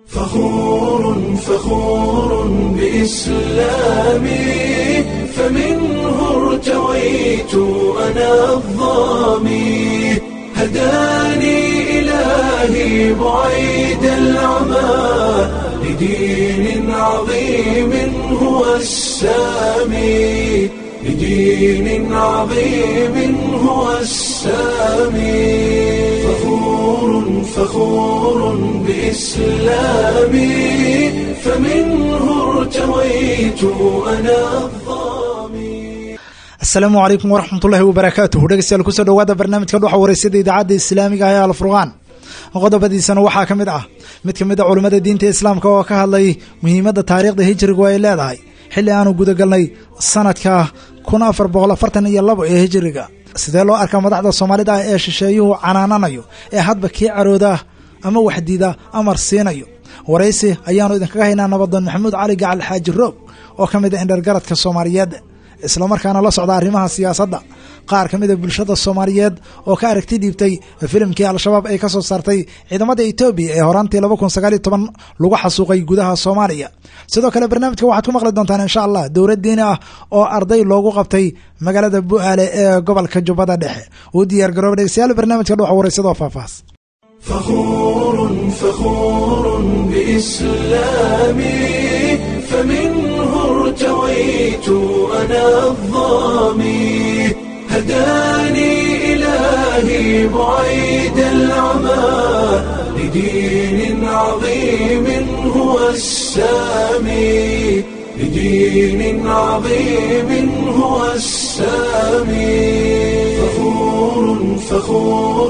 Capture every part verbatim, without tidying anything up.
فخور فخور بإسلامي فمنه ارتويت أنا الظامي هداني إلهي بعيد العمى لدين عظيم هو السامي لدين عظيم هو السامي فخور فخور بإسلامي فمنه ارتويت أنا الظامي. السلام عليكم ورحمة الله وبركاته. dhegeystayaal kusoo dhawaada barnaamijka dhuxa wareysada idaacadda islaamiga ah ee Al-Furqaan. qodobadiisana waxaa ka mid ah mid ka mid ah culimada diinta islaamka oo ka hadlay muhiimadda taariikhda hijriga ay leedahay xilli aanu guda galnay sanadka kun afar boqol afartan iyo labo ee hijriga. sidee loo arkaa madaxda Soomaalida ee shisheeyuhu canaananayo ee hadba kii carooda ama waxdiida amar siinayo. wareysi ayaanu idinkaga haynaa nabadoon Maxamuud Cali Gacal Xaaji Roog oo ka mid ah indhalgaradka Soomaaliyeed isla markaana la socda arrimaha siyaasadda. qaar ka mid ah bulshada Soomaaliyeed oo ka aragti dhiibtay filimkii Al-Shabaab ay ka soo saartay ciidamada Itoobiya ee horaantii laba kun sagaal iyo toban lagu xasuuqay gudaha Soomaaliya. sidoo kale barnaamijka waxaad ku maqli doontaan insha Allah dowlad diini ah oo arday loogu qabtay magaalada Bu'aale ee gobolka Jubbada Dhexe. u diyaar garoob dhegeystayaal barnaamijka dhuxa wareysada faahfaahs. فخور فخور بإسلامي فمنه ارتويت أنا الظامي هداني إلهي بعيد العمى لدين عظيم هو السامي لدين عظيم هو السامي فخور فخور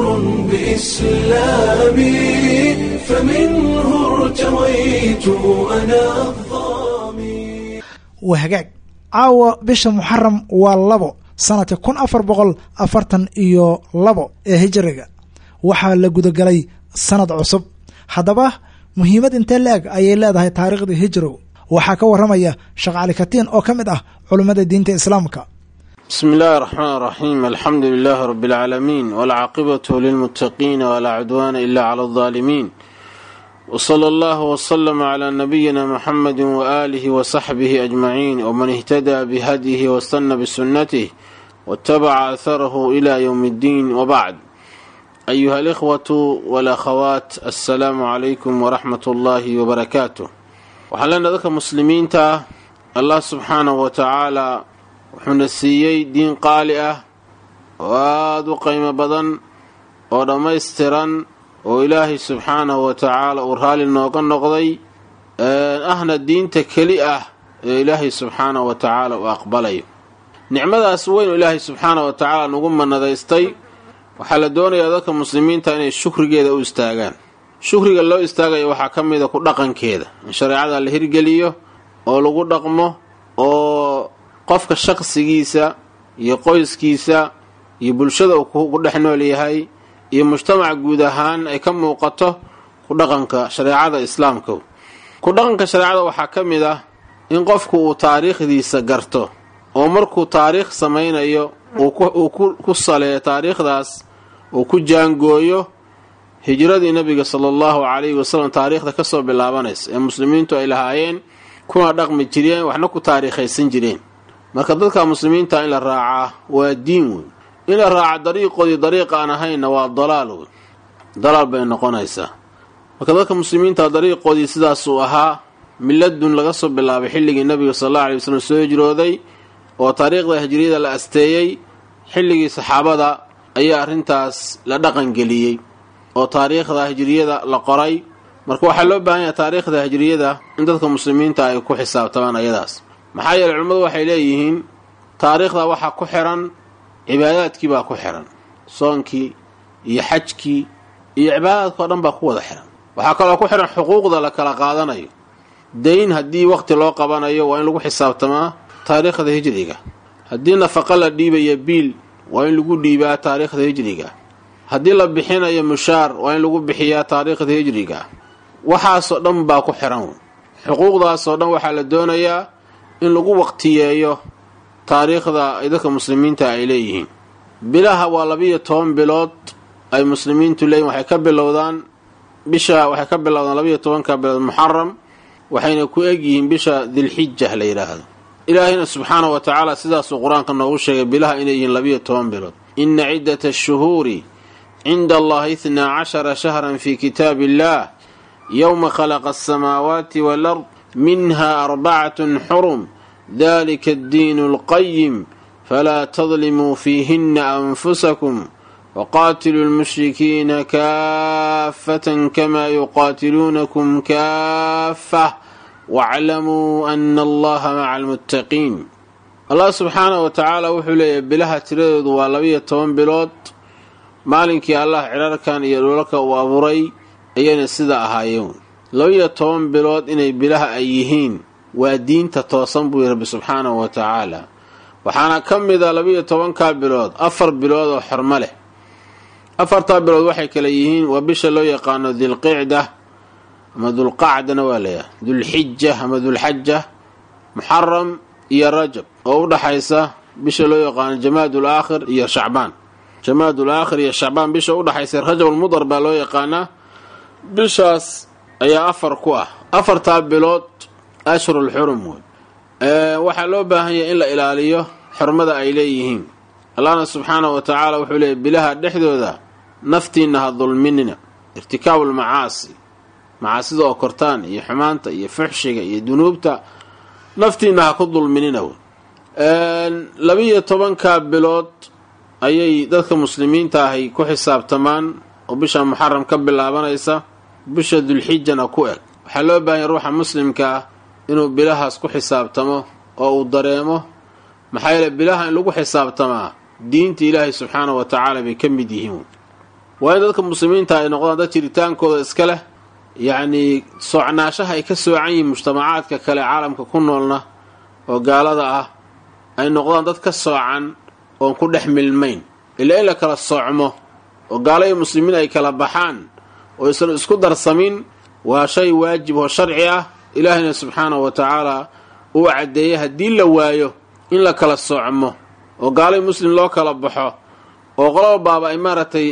بإسلامي فمنه ارتويت أنا الظامي. وهجاج caawa bisha muxaram waa labo sanadka kun afar boqol afartan iyo labo ee hijriga waxaa la gudagalay sanad cusub. haddaba muhiimad intee la-eg ayay leedahay taariikhda hijrigu waxaa ka waramaya Sheekh Cali Katiin oo ka mid ah culimada diinta islaamka. بسم الله الرحمن الرحيم الحمد لله رب العالمين والعاقبة للمتقين ولا عدوان إلا على الظالمين وصلى الله وسلم على نبينا محمد وآله وصحبه أجمعين ومن اهتدى بهديه واستنى بسنته واتبع أثره إلى يوم الدين وبعد. أيها الإخوة والأخوات السلام عليكم ورحمة الله وبركاته. وحلنا ذلك مسلمين تا الله سبحانه وتعالى wuxuuna siiyey diin qaali ah oo aada u qiimo badan oo dhammaystiran oo ilaahay subxaanahu wa tacaala uu raali nooga noqday ahna diinta keli ah ee ilaahay subxaanahu wa tacaala uu aqbalayo. nicmadaas weyn oo ilaahay subxaanahu wa tacaala nagu manadaystay waxaa la doonayaa dadka muslimiinta inay shukrigeeda u istaagaan. shukriga loo istaagayo waxaa ka mid a ku dhaqankeeda in shareecada la hirgeliyo oo lagu dhaqmo oo qofka shaqsigiisa iyo qoyskiisa iyo bulshada uu ku dhex nool yahay iyo mujtamaca guud ahaan ay ka muuqato ku dhaqanka shareecada islaamka. ku dhaqanka shareecada waxaa ka mid ah in qofku uu taariikhdiisa garto oo markuu taariikh samaynayo uu ku saleeyo taariikhdaas uu ku jaangooyo hijradii nabiga sala allahu calayhi wasallam taariikhda ka soo bilaabanaysa ee muslimiintu ay lahaayeen kuna dhaqmi jireen waxna ku taariikhaysan jireen. marka dadka muslimiinta in la raacaa waa diin weyn. in la raaca dariiqoodii dariiq aan ahaynna waa dalaal weyn. dalaal bay noqonaysaa. marka dadka muslimiinta dariiqoodii sidaasuu ahaa miladun laga soo bilaabay xilligii nabiga sallallahu alayhi wasallam soo hijrooday oo taariikhda hijriyada la asteeyey xilligii saxaabada ayaa arrintaas la dhaqan geliyey oo taariikhda hijriyada la qoray. marka waxaa loo baahan yahay taariikhda hijriyada in dadka muslimiinta ay ku xisaabtamaan ayadaas. maxaa yeelay culimmadu waxay leeyihiin taariikhda waxaa ku xiran cibaadaadkii baa ku xiran soonkii iyo xajkii iyo cibaadaadka oo dhan baa ku wada xiran. waxaa kaloo ku xiran xuquuqda la kala qaadanayo. dayn haddii waqti loo qabanayo waa in lagu xisaabtamaa taariikhda hijriga. haddii nafaqa la dhiibayo biil waa in lagu dhiibaa taariikhda hijriga. haddii la bixinayo mushaar waa in lagu bixiyaa taariikhda hijriga. waxaasoo dhan baa ku xiran. xuquuqdaasoo dhan waxaa la doonayaa in lagu waqtiyeeyo taariikhda ay dadka muslimiinta ay leeyihiin. bilaha waa labiyo toban bilood ay muslimiintu leeyihin waxay ka bilowdaan bisha waxay ka bilowdaan labiyo tobanka bilood muxaram waxayna ku egyihiin bisha dilxija la yidhaahdo. ilaahayna subxaanahu wa tacaala sidaasuu qur-aanka noogu sheegay bilaha inay yihiin labiyo toban bilood. ina ciddata ashuhuuri cinda allahi ithnaa cashara shahran fi kitaabi illah yowma khalaqa asamaawaati walard minha arbacatun xurum dalika addiinu alqayim falaa tadlimuu fiihinna anfusakum waqaatiluu lmushrikiina kaafatan kamaa yuqaatiluunakum kaafah waclamuu ana allaha maca almuttaqiin. allah subxaanahu wa tacaala wuxuu leeyahay bilaha tiradoodu waa labiyo toban bilood. maalinkii allah cirarkan iyo dhulalka uu abuuray ayayna sida ahaayeen. labiyo toban bilood inay bilaha ay yihiin waa diinta toosan buu rabbi subxaanahu wa tacaala. waxaana ka mida labiyo tobankaa bilood afar bilood oo xormo leh. afartaa bilood waxay kale yihiin waa bisha loo yaqaano dilqicda ama dulqacdana waa layahay, dulxija ama dulxaja, muxaram iyo rajab oo u dhaxaysa bisha loo yaqaano jamaadul aakhir iyo shacbaan. jamaadul aakhir iyo shacbaan bisha u dhaxaysa rajabul mudar baa loo yaqaanaa. bishaas ayaa afar ku ah. afartaa bilood ashhurul xurum wey. waxaa loo baahan yahay in la ilaaliyo xurmada ay leeyihiin. allahna subxaanahu wa tacaala wuxuu leeyahy bilaha dhexdooda naftiinna ha dulminina. irtikaabul macaasi, macaasida oo kortaan iyo xumaanta iyo fuxshiga iyo dunuubta, naftiinna ha ku dulminina wey. labiyo tobankaa bilood ayay dadka muslimiinta ahay ku xisaabtamaan oo bisha muxaram ka bilaabanaysa, bisha dulxijana ku eg. waxaa loo baahan yahay ruuxa muslimka ah inuu bilahaas ku xisaabtamo oo uu dareemo, maxaa yeele bilaha in lagu xisaabtamaa diinta ilaahay subxaanahu wa tacaala bay ka mid yihiin. waa in dadka muslimiinta ay noqdaan dad jiritaankooda iska leh, yacnii soocnaashaha ay ka soocan yihiin mujtamacaadka kale caalamka ku noolna oo gaalada ah ay noqdaan dad ka soocan oon ku dhex milmayn. ilaa in la kala soocmo oo gaalo iyo muslimiin ay kala baxaan oo aysan isku darsamin waa shay waajib oo sharci ah. ilaahayna subxaanahu wa tacaala uu caddeeyay haddii la waayo in la kala soocmo oo gaalay muslim loo kala baxo oo qolaba baaba ay maaragtay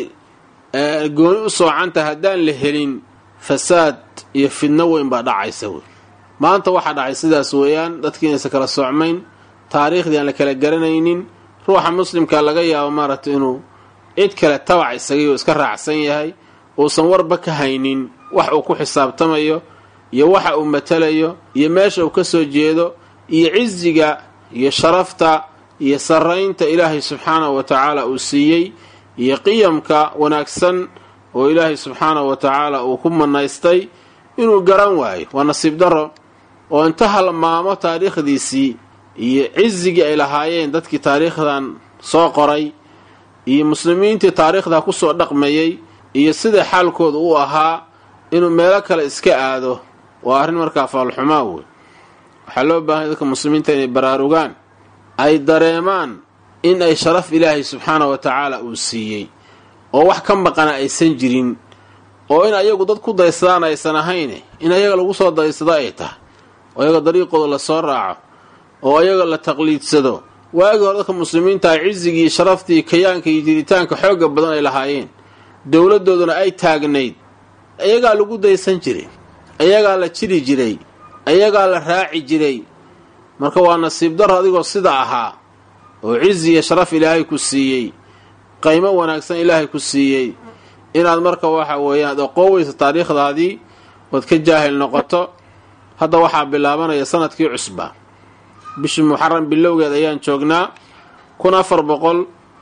gooni u soocanta haddaan la helin fasaad iyo fidno weyn baa dhacaysa wey. maanta waxaa dhacay sidaas weeyaan, dadkii inaysan kala soocmayn, taariikhdii aan la kala garanaynin. ruuxa muslimka laga yaabo maaragtay inuu cid kale tabac isagay oo iska raacsan yahay, uusan warba ka haynin wax uu ku xisaabtamayo iyo waxa uu matalayo iyo meesha uu ka soo jeedo iyo ciziga iyo sharafta iyo saraynta ilaahay subxaanahu wa tacaala uu siiyey iyo qiyamka wanaagsan oo ilaahay subxaanahu wa tacaala uu ku manaystay inuu garan waayo. waa nasiib daro oo inta halmaamo taariikhdiisii iyo cizigii ay lahaayeen dadkii taariikhdan soo qoray iyo muslimiintii taariikhda ku soo dhaqmayay iyo sida xaalkooda u ahaa inuu meelo kale iska aado. waa arrin markaa faalxumaa wey. waxaa loo baahanya dadka muslimiinta inay baraarugaan, ay dareemaan in ay sharaf ilaahay subxaanahu wa tacaala uu siiyey oo wax ka maqana aysan jirin, oo in ayagu dad ku daysadaan aysan ahayne in ayaga lagu soo daysado ay tahay, oo ayaga dariiqooda la soo raaco, oo ayaga la taqliidsado. waagii hore dadka muslimiinta ay cizigii, sharaftii, kayaanka iyo jiritaanka xoogga badan ay lahaayeen, dowladooduna ay taagnayd, ayagaa lagu daysan jiray, ayagaa la jiri jiray, ayagaa la raaci jiray. marka waa nasiib daro adigoo sida ahaa oo cizi iyo sharaf ilaahay ku siiyey, qaymo wanaagsan ilaahay ku siiyey, inaad marka waxa weeyaan aqooweysa taariikhdaadii ood ka jaahil noqoto. hadda waxaa bilaabanaya sanadkii cusba, bishii muxaram bilowgeed ayaan joognaa, kun afar boqol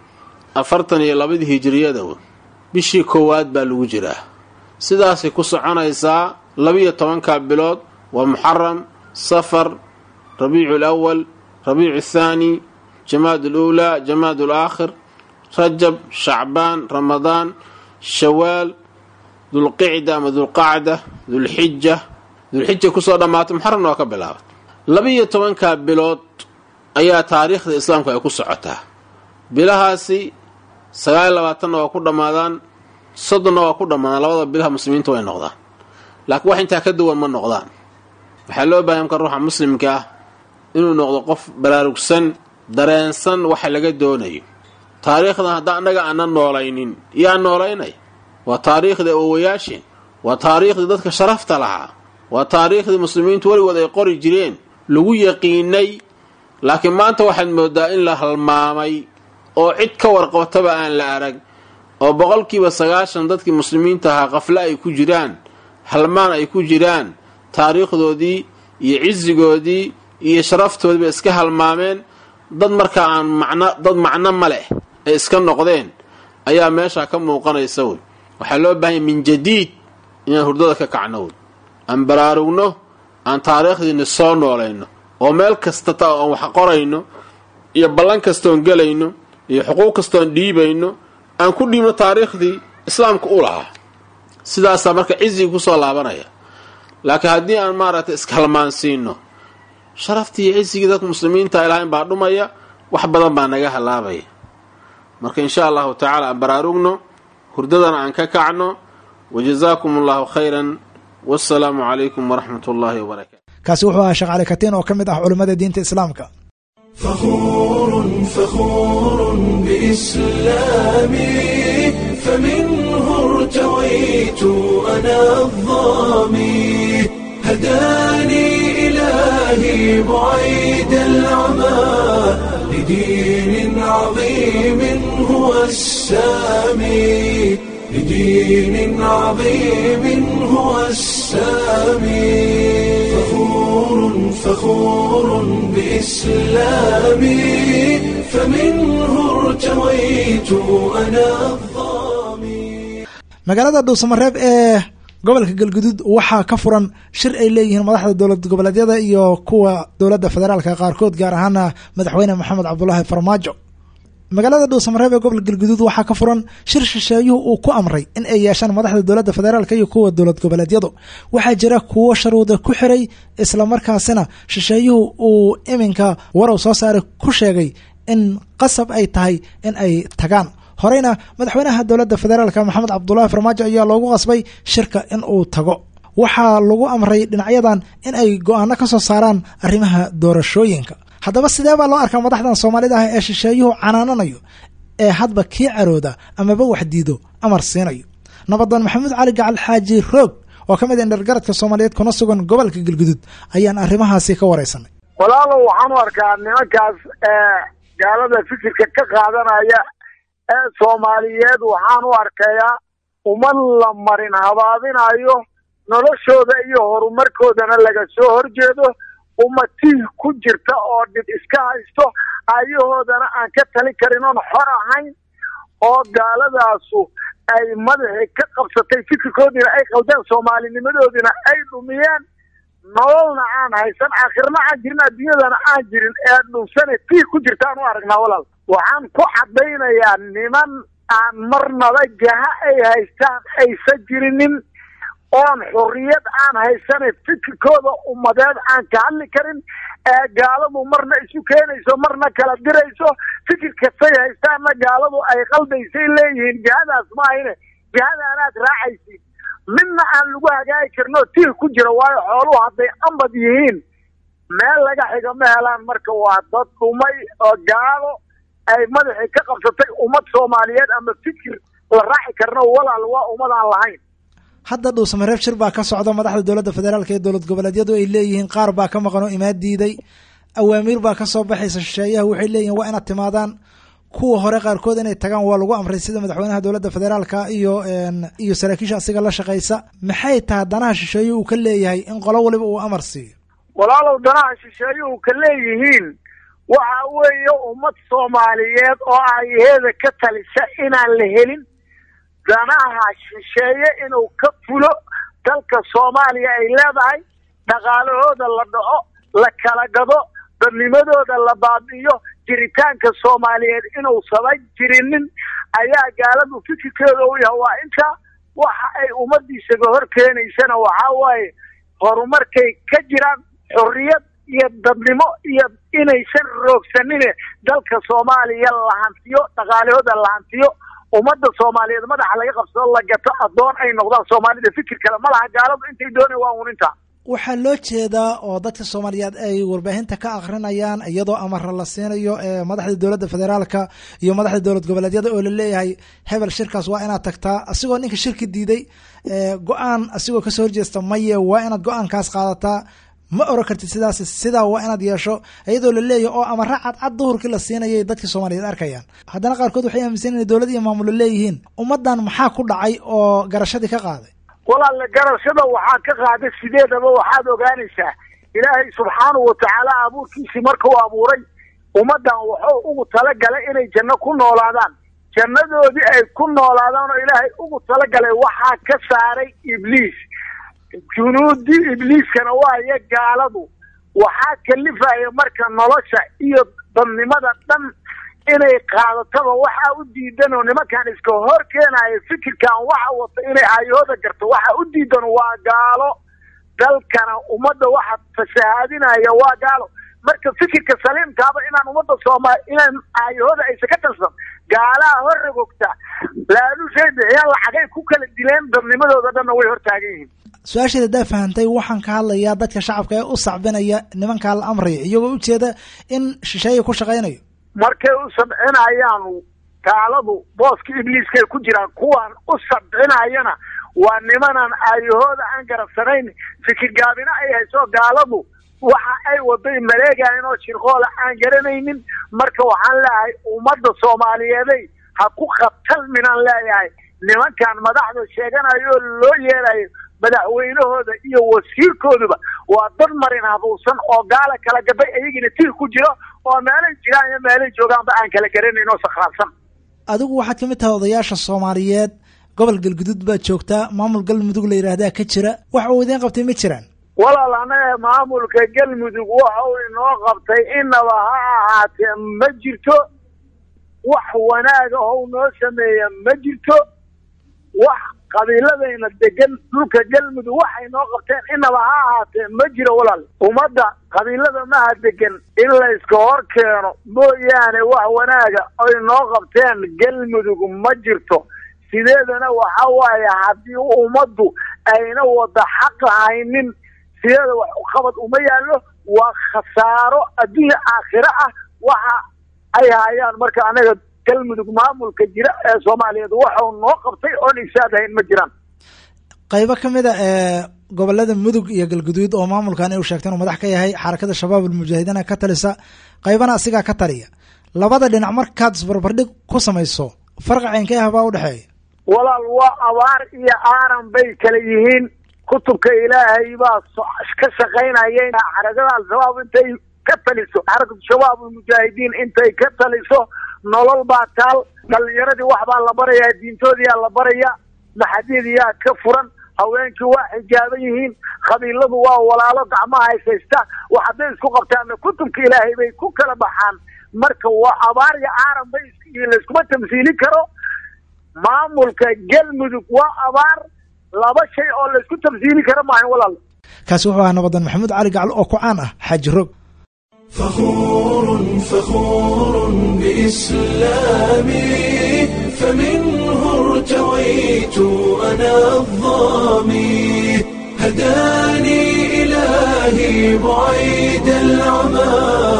afartan iyo labadii hijiriyada bishii koowaad baa lagu jiraa. sidaasay ku soconaysaa labiyo tobankaa bilood. waa muxaram, safar, rabiicu alawal, rabiicu athaani, jamaad aluulaa, jamaad alaakhir, rajab, shacbaan, ramadaan, shawaal, dulqicda ama dulqacda, dulxija. dulxija kusoo dhammaatay, muxaramna waa ka bilaabatay. labiyo tobankaa bilood ayaa taariikhda islaamka ay ku socotaa. bilahaasi sagaal iyo labaatanna waa ku dhammaadaan, soddonna waa ku dhammaadaan. labada bilaha muslimiinta way noqdaan, laakiin wax intaa ka duwan ma noqdaan. waxaa loo baahanya marka ruuxa muslimka ah inuu noqdo qof baraarugsan, dareensan waxa laga doonayo. taariikhdan hadda annaga aanan noolaynin yaa noolaynay? waa taariikhda owayaasheen, waa taariikhdii dadka sharafta lahaa, waa taariikhdii muslimiintu weligood ay qori jireen, lagu yaqiinay. laakiin maanta waxaad moodaa in la halmaamay oo cid ka warqabtaba aan la arag, oo boqolkiiba sagaashan dadkii muslimiinta ahaa qafle ay ku jiraan, halmaan ay ku jiraan, taariikhdoodii iyo cizigoodii iyo sharaftoodiiba iska halmaameen. dad markaa aan macno dad macno ma leh ay iska noqdeen ayaa meesha ka muuqanaysa. wey waxaa loo baahan yahay min jadiid inaan hurdada ka kacno, wey aan baraarugno, aan taariikhdiina soo noolayno, oo meel kasta ta aan wax qorayno iyo ballan kastoon gelayno iyo xuquuq kastoon dhiibayno aan ku dhiibno taariikhdii islaamka u lahaa. sidaasaa marka ciziga kusoo laabanaya. laakiin haddii aan maaragtay iskalmaansiino, sharaftii iyo cizigii dadka muslimiinta ilaahayn baa dhumaya, wax badan baa naga halaabaya. marka insha allahu tacaala aan baraarugno, hurdadana aan ka kacno. wajazaakum allahu khayran, wassalaamu calaykum waraxmat ullaahi wabarakaatu. kaasi wuxuu ahaa sheekh cali katiin oo ka mid ah culimmada diinta islaamka. فخور فخور بإسلامي فمنه ارتويت أنا الظامي هداني إلهي بعيد العمى لدين عظيم هو السامي لدين عظيم هو السامي فخور فخور بإسلامي فمنه ارتويت أنا الظامي. magaalada dhuusamareeb ee gobolka galguduud waxaa ka furan shir ay leeyihiin madaxda dowlad goboleedyada iyo kuwa dowladda federaalka qaarkood, gaar ahaana madaxweyne maxamed cabdulaahi farmaajo. magaalada dhuusamareeb ee gobolka galguduud waxaa ka furan shir shisheeyuhu uu ku amray in ay yeeshaan madaxda dowladda federaalka iyo kuwa dowlad goboleedyadu. waxaa jira kuwo sharuuda ku xiray, islamarkaasina shisheeyuhu uu iminka warow soo saaray ku sheegay in qasab ay tahay in ay tagaan. horeyna madaxweynaha dowladda federaalka maxamed cabdulaahi farmaajo ayaa loogu qasbay shirka in uu tago. waxaa lagu amray dhinacyadan in ay go-aano ka soo saaraan arrimaha doorashooyinka. haddaba sidee baa loo arkaa madaxdan soomaalida ah ee shisheeyuhu canaananayo, ee hadba kii carooda amaba wax diido amar siinayo? nabadoon maxamuud cali gacal xaaji roog oo ka mid ah indhargaradka soomaaliyeed kuna sugan gobolka galguduud ayaan arrimahaasi ka waraysanay. walaalow waxaan u arkaa nimankaas ee gaalada fikirka ka qaadanaya ee soomaaliyeed, waxaan u arkayaa uman la marin habaabinayo, noloshooda iyo horumarkoodana laga soo horjeedo, umatiih ku jirta oo dhib iska haysto, ayahoodana aan ka tali karin oon xor ahayn, oo gaaladaasu ay madaxii ka qabsatay, fikirkoodiina ay qaldeen, soomaalinimadoodiina ay dhumiyeen, nololna aan haysan, aakhirna aan jirin, adduunyadana aan jirin, ee dhumsane tiih ku jirtaan u aragnaa. walaal waxaan ku caddaynayaa niman aan marnaba jaha ay haystaan aysa jirinin, oon xorriyad aan haysane fikirkooda ummadeed aan ka hadli karin, ee gaaladu marna isu keenayso marna kala dirayso, fikir kastay haystaanna gaaladu ay qaldaysay leeyihiin, jihadaas ma ahine jihadaanaad raacaysiin. midna aan lagu hagaagi karno tiih ku jira, waayo xooluhu hadday ambad yihiin meel laga xiga ma helaan. marka waa dad dhumay oo gaalo ay madaxii ka qabsatay ummad soomaaliyeed, ama fikir la raaci karno walaal waa ummad aan lahayn. hadda dhuusamareeb shir baa ka socda, madaxda dowladda federaalka ee dowlad goboleedyadu ay leeyihiin qaar baa ka maqan oo imaad diiday, awaamiir baa ka soo baxaysa shisheeyaha waxay leeyihiin waa inaad timaadaan. kuwa hore qaarkood inay tagaan waa lagu amray, sida madaxweynaha dowladda federaalka iyo iyo saraakiisha asiga la shaqaysa. maxay tahay danaha shisheeye uu ka leeyahay in qolo waliba uu amar siiyo? walaalow danaha shisheeyuhu ka leeyihiin waxa weeye ummad soomaaliyeed oo ayaheeda ka talisa inaan la helin, danaha shisheeye inuu ka fulo dalka soomaaliya ay leedahay, dhaqaalahooda la dhaco, la kala gado, dadnimadooda la baabi'iyo, jiritaanka soomaaliyeed inuu saba jirinin ayaa gaaladu fikirkeeda u yahay. waa inta waxa ay ummadiisaga hor keenaysana waxaa waaye horumarkay ka jiraan, xorriyad iyo dadnimo iyo inaysan roogsanine dalka soomaaliya la hantiyo, dhaqaalahooda la hantiyo, ummadda soomaaliyeed madaxa laga qabsado, la gato, addoon ay noqdaan. soomaalida fikir kale ma laha, gaaladu intay doonay waa uninta. waxaa loo jeedaa oo dadka soomaaliyeed ay warbaahinta ka akrinayaan iyadoo amara la siinayo ee madaxda dowladda federaalka iyo madaxda dowlad goboleedyada oo la leeyahay hebel shirkaas waa inaad tagtaa asigoo ninka shirki diiday go-aan asigoo kasoo horjeesta maye waa inaad go-aankaas qaadataa ma oran kartid sidaas sidaa waa inaad yeesho iyadoo la leeyahay oo amara cadcad duhurkii la siinayay dadka soomaaliyeed arkayaan haddana qaarkood waxay aaminsan inay dowlad iyo maamulo leeyihiin ummadan maxaa ku dhacay oo garashadii ka qaaday walaal garashada waxaa ka qaaday sideedaba waxaad ogaanaysaa ilaahay subxaanahu watacaala abuurkiisii markuu abuuray ummadan wuxuu ugu talagalay inay janno ku noolaadaan jannadoodii ay ku noolaadaan oo ilaahay ugu talagalay waxaa ka saaray ibliis junuudii ibliiskana waayo gaaladu waxaa kalifaya marka nolosha iyo dadnimada dhan inay qaadataba waxaa u diidan oo nimankan iska hor keenaya fikirkan waxa wata inay aayooda garto waxaa u diidan waa gaalo dalkana ummadda waxa fasahaadinaya waa gaalo marka fikirka saliimkaaba inaan ummadda soomaali inaan aayooda aysa ka tirsan gaalaha hor rogogta laalushay bixiyaan lacagay ku kala dileen dadnimadooda dhanna way hortaagan yihiin su-aasheeda daa fahantay waxaan ka hadlayaa dadka shacabka ee u sacbinaya nimankaa la amraya iyagoo ujeeda in shisheeya ku shaqaynayo markay u sabcinayaan gaaladu booska ibliiskay ku jiraan kuwaan u sabcinayana waa nimanaan aayahooda aan garabsanayn fikir gaabina ay hayso gaaladu waxa ay waday maleegayn oo shirqoola aan garanaynin marka waxaan leeyahay ummadda soomaaliyeeday ha ku khatalminaan leeyahay nimankan madaxda sheeganayo oo loo yeelayo madaxweynahooda iyo wasiirkooduba waa dad marin habuusan oo gaala kala gabay ayagina tir ku jiro oo meelay jiraan iyo meelay joogaanba aan kala garanayn oo sakhraansan adigu waxaad kamid tahay odayaasha soomaaliyeed gobol galguduud baad joogtaa maamul galmudug la yidhaahdaa ka jira wax uu idiin qabtay ma jiraan walaal anaga maamulka galmudug waxa uu inoo qabtay inaba ha ahaatee ma jirto wax wanaaga oo noo sameeya ma jirto wax qabiiladayna degan dhulka galmudug waxay noo qabteen inaba ha ahaatee ma jiro walaal ummadda qabiilada maha degan in la iska hor keeno mooyaane wax wanaaga ay noo qabteen galmudug ma jirto sideedana waxa waaye haddii ummaddu ayna wada xaq haynin sideeda wax qabad uma yaallo waa khasaaro adduunya aakhiro ah waxa ay hayaan marka anaga galmudug maamulka jira ee soomaaliyeed waxau noo qabtay oon isaadahayn ma jiraan qaybo ka mid a ee gobolada mudug iyo galguduud oo maamulkan ay u sheegteen uu madax ka yahay xarakada shabaab almujaahidiina ka talisa qaybana asigaa ka taliya labada dhinac markaad isbarbardhig ku samayso farqi caynkee ah baa udhexeeya walaal waa abaar iyo aaran bay kala yihiin kutubka ilaahay baa ka shaqaynaya xarakada al-shabaab intay ka taliso xarakatu shabaab almujaahidiin intay ka taliso nolol baa taal dhalinyaradii wax baa la barayaa diintoodiyaa la barayaa maxadidiyaa ka furan haweenkii waa xijaaban yihiin qabiiladu waa walaalo gacmaha haysaysta wax hadday isku qabtaanna kutubka ilaahay bay ku kala baxaan marka waa abaar iyo aaran bay layskuma tamsiili karo maamulka galmudug waa abaar laba shay oo laysku tamsiili karo maahan walaal kaasi wuxuu ahaa nabadan maxamuud cali gaclo oo ku caan ah xaaji rog فخور فخور بإسلامي فمنه ارتويت أنا الظامي هداني إلهي بعيد العمى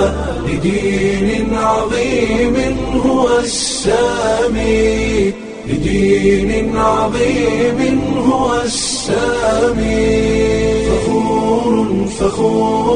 لدين عظيم هو السامي لدين عظيم هو السامي فخور فخور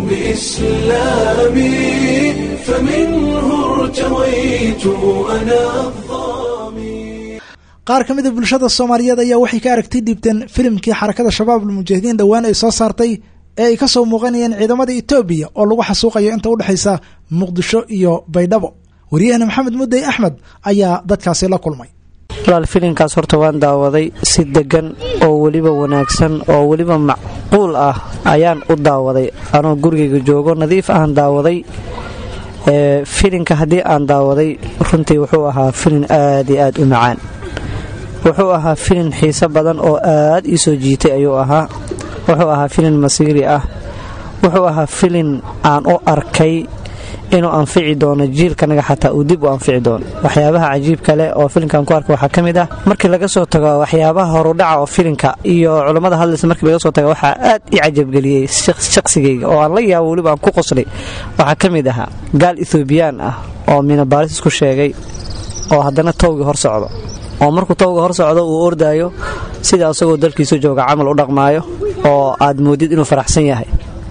بإسلامي فمنه ارتويت أنا الظامي qaar ka mid a bulshada soomaaliyeed ayaa waxay ka aragti dhiibteen filimkii xarakada shabaab almujaahidiin dhowaan ay soo saartay ee ay kasoo muuqanayeen ciidamada etoobiya oo lagu xasuuqayo inta udhexaysa muqdisho iyo baydhabo wariyahana maxamed mudey axmed ayaa dadkaasi la kulmay walaal filinkaas horta waan daawaday si degan oo weliba wanaagsan oo weliba macquul ah ayaan u daawaday anoo gurigayga joogo nadiif ahan daawaday filinka haddii aan daawaday runtii wuxuu ahaa filin aad iyo aad u macaan wuxuu ahaa filin xiiso badan oo aad ii soo jiitay ayuu ahaa wuxuu ahaa filin masiiri ah wuxuu ahaa filin aan u arkay inuu anfici doono jiilkanaga xataa uu dib u anfici doono. waxyaabaha cajiib kale oo filimkan ku arkay waxaa ka mid ah markii laga soo tago waxyaabaha horudhaca oo filimka iyo culammada hadlaysa markii laga soo tago waxaa aad i cajabgeliyey shaqsigayga oo aan la yaabo weliba aan ku qoslay. waxaa ka mid ahaa gaal ethoobiyan ah oo minabaalis isku sheegay oo haddana towgii hor socdo oo markuu towga hor socdo uu ordaayo sida asagoo dalkiisa jooga camal u dhaqmaayo oo aad moodid inuu faraxsan yahay.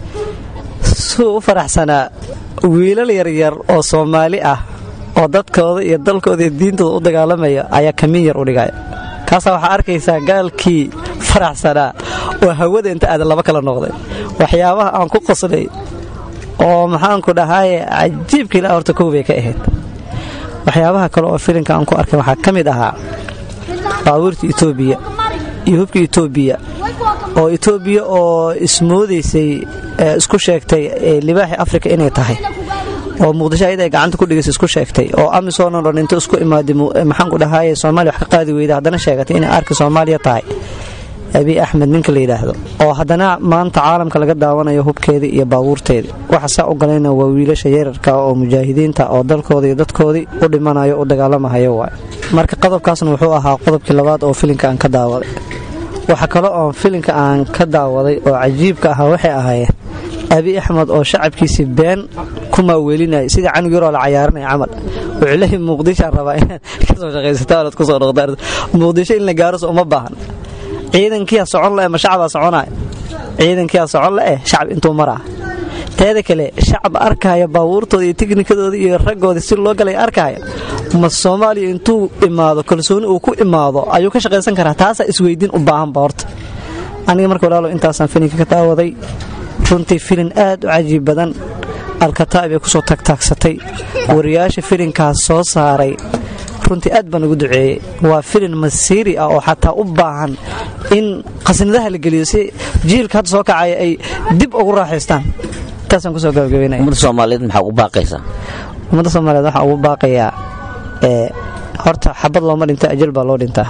suu u faraxsanaa wiilal yaryar oo Soomaali ah oo dadkooda iyo dalkooda iyo diintooda u dagaalamaya ayaa kamin yar u dhigaya. kaasa waxaa arkaysaa gaalkii faraxsanaa oo hawada inta aad laba kala noqday. waxyaabaha aan ku qoslay oo maxaan ku dhahay cajiibkii la horta koobay ka ahayd. waxyaabaha kale oo filimka aan ku arkay waxaa ka mid ahaa baabuurta Itoobiya iyo hubka Itoobiya oo Itoobiya oo ismoodaysay isku sheegtay libaaxi Afrika inay tahay oo Muqdisho ay gacanta ku dhigaysay isku sheegtay oo Amisom oo inta isku imaaday maxaan ku dhahay Soomaaliya wax ka qaadi weyday haddana sheegatay in arka Soomaaliya tahay Abi Ahmed ninka la yiraahdo oo haddana maanta caalamka laga daawanayo hubkeeda iyo baabuurteeda. waxa saa u galayna waa wiilasha yararka oo mujaahidiinta oo dalkooda iyo dadkoodii u dhimanayo u dagaalamayo waay. marka qodobkaasna wuxuu ahaa qodobkii labaad oo filimka aan ka daawaday. waxa kale oo filimka aan ka daawaday oo cajiibka ah waxay ahaayeen Abi Ahmed oo shacabkiisa been kuma weelinay sida canug yar oo la ciyaaranay camal. wuxuu leeyahay Muqdisho rabaa in ka soo shaqeysato ku soo noqdaan Muqdisho in la gaaro uma baahan. ciidankii socon la ee shacab soconay ciidankii socon la ee shacab intuu maraa teeda kale shacab arkaya baabuurtooda iyo tiknikadooda iyo ragooda si loo galay arkaya ma Soomaaliya intuu imaado kalsooni uu ku imaado ayuu ka shaqeysan karaa. taas isweydiin u baahan boorta. aniga markii walaalo intaasan filimka ka daawaday runtii filim aad u cajiib badan Al-Kataib ay ku soo tagtaagsatay wariyaasha filimkaas soo saaray runtii aad baan ugu duceeyay. waa filim masiiri ah oo xataa u baahan in qasnadaha la geliyo si jiilka hadda soo kacay ay dib ugu raaxaystaan. taasaan kusoo gabagabeynaya. ummadda Soomaaliyeed maxaa ugu baaqaysaa? ummadda Soomaaliyeed waxaa ugu baaqayaa ee horta xabad looma dhinta ajal baa loo dhintaa.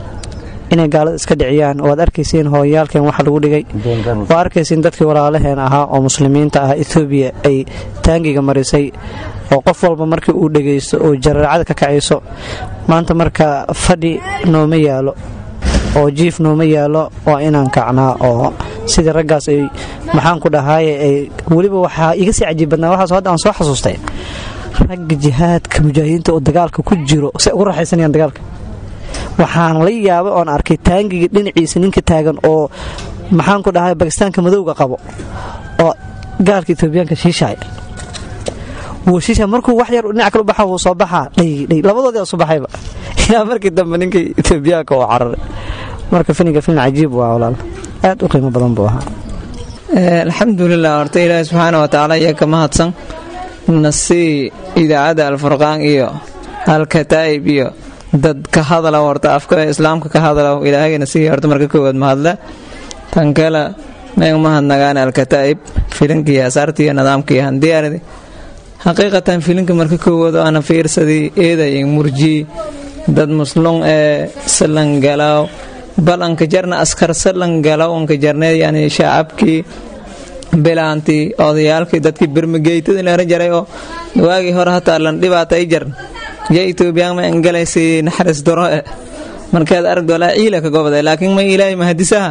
inay gaalada iska dhiciyaan oo aad arkaysiin hooyaalkeen waxa lagu dhigay waa arkaysiin dadkii walaalaheen ahaa oo muslimiinta ah Itoobiya ay taangiga marisay oo qof walba markii uu dhageysto oo jaraacada ka kacayso. maanta marka fadhi nooma yaalo oo jiif nooma yaalo waa inaan kacnaa oo sida raggaas ay maxaan ku dhahay ay waliba waxa iga sii cajiib badnaa waxa soo aan soo xasuustay rag jihaadka mujaahidiinta oo dagaalka ku jiro si ugu raaxaysanayaan dagaalka. waxaan la yaabay oon arkay taangiga dhinaciisa ninka taagan oo maxaan ku dhahay Bakistaanka madowga qabo oo gaalka Itoobiyaanka shiishay wuu shiishay markuu wax yar dhinac kale u baxo wuu soo baxaa dhay labadoodii soo baxayba ila markii dambe ninka Itoobiyaanka oo cararay. marka filimka filim cajiib waa walaal aad u qiimo badan buu ahaa. alxamdulillah horta Ilaahay subxaanahu wa ta'ala ayaa ka mahadsan nasi idaacada Al-Furqaan iyo Al-Kataib iyo dad ka hadala horta afka islaamka ka hadala ilaahayna si horta marka koowaad ma hadla tan kale ma ma hadnagaan Al-Kataib filimkii asaartii nidaamkii aan diyaaradi haqiiqatan filimka marka koowaad ana fiirsaday eeday murji dad muslim ee salan galaw balanka jarna askar salan galaw onka jarnay yani shacabkii bilaanti odayaalkii dadkii birmageytada la rajaray oo waagi hore hataa lan dhibaatay jar ya Itoobiya ma ingaleesi naxariis daro markaad aragdo la ciila ka goobday laakiin ma ilaahay mahadisaha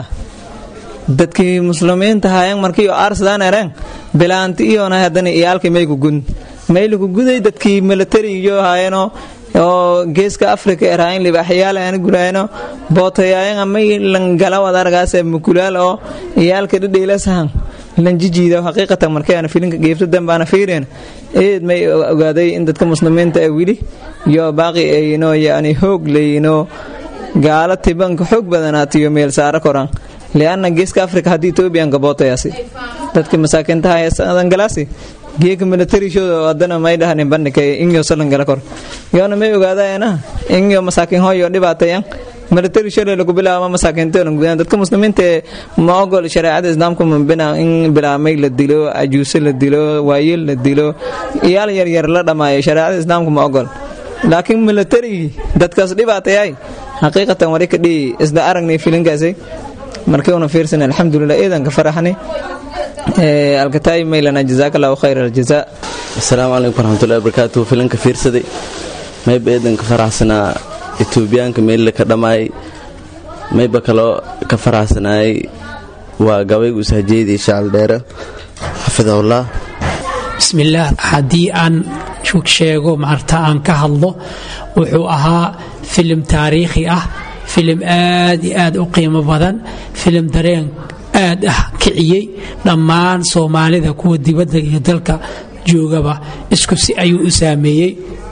dadkii muslimiinta haayeen markii arsadaan areen bilaanti iyo na hadana iyaalkii may ku gun may lagu guday dadkii military iyo haayeen oo geeska Afrika eraan libaxyaal aan gurayno bootayaan ama lan galaw adargaas mukulaal oo iyaalka dhidheelasan lan jijiido haqiiqatan markay aan filimka geefto dambaana fiireen eed may ogaaday in dadka muslimiinta ay wili iyo baaqi ay inoo yaani hoog leeyno gaala tibanka xoog badanaatiyo meel saara koran leeyana geeska Afrika hadii Itoobiyan gabootayasi dadka masaakinta ay sadan galaasi geeka military show wadana may dhahanin bandhigay inyo salan gala kor yoona may ogaadayna inyo masaakin hooyo dhibaatayan military show lagu bilaabo masaakinta gudan dadka muslimiinta ma ogol shariicada islaamka ma bina in bilaamay la dilo ajuuse la dilo waayil la dilo iyaal yar yar la dhamaayo shariicada islaamka ma ogol laakiin military dadkaas dhibaatayay haqiiqatan wari ka dhii isda aragnay filinkaasi markii una fiirsan alxamdulillah eedan ka faraxnay Al-Kataib maylana jazakallahu khayral jazaa asalaamu calaykum waraxmatullahi wabarakaatu. filanka fiirsaday mayba eedan ka faraxsanaa etoobiyaanka meelle ka dhammaayay mayba kaloo ka faraxsanaayay waa gabaygu ishajeedii shacal dheere xafidahullah. bismillaah, haddii aan sheego maarta aan ka hadlo, wuxuu ahaa filim taariikhi ah, filim aad iyo aad u qiimo badan, filim dareen aad ah kiciyey dhammaan soomaalida kuwa dibadda iyo dalka joogaba isku si ayuu u saameeyey.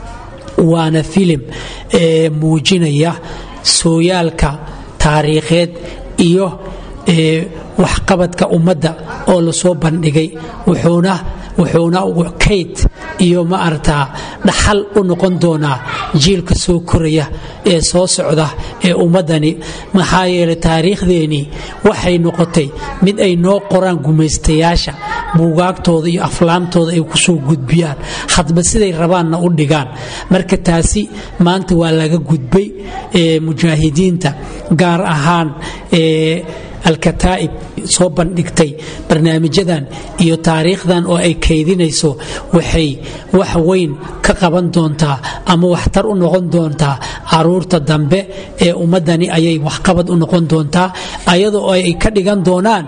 waana filim ee muujinaya sooyaalka taariikheed iyo ee waxqabadka ummadda oo la soo bandhigay, wuxuuna wuxuuna kayd iyo ma aragtaa dhaxal u noqon doonaa jiilka soo koraya ee soo socda ee ummadani. maxaa yeelay taariikhdeenii waxay noqotay mid ay noo qoraan gumaystayaasha, buugaagtooda iyo aflaamtooda ay ku soo gudbiyaan, hadba siday rabaanna u dhigaan. marka taasi maanta waa laga gudbay. ee mujaahidiinta gaar ahaan ee alkataa'ib soo bandhigtay barnaamijyadan iyo taariikhdan oo ay kaydinayso waxay wax weyn ka qaban doontaa ama waxtar u noqon doontaa caruurta dambe ee ummadani ayay waxqabad u noqon doontaa, ayadoo ay ka dhigan doonaan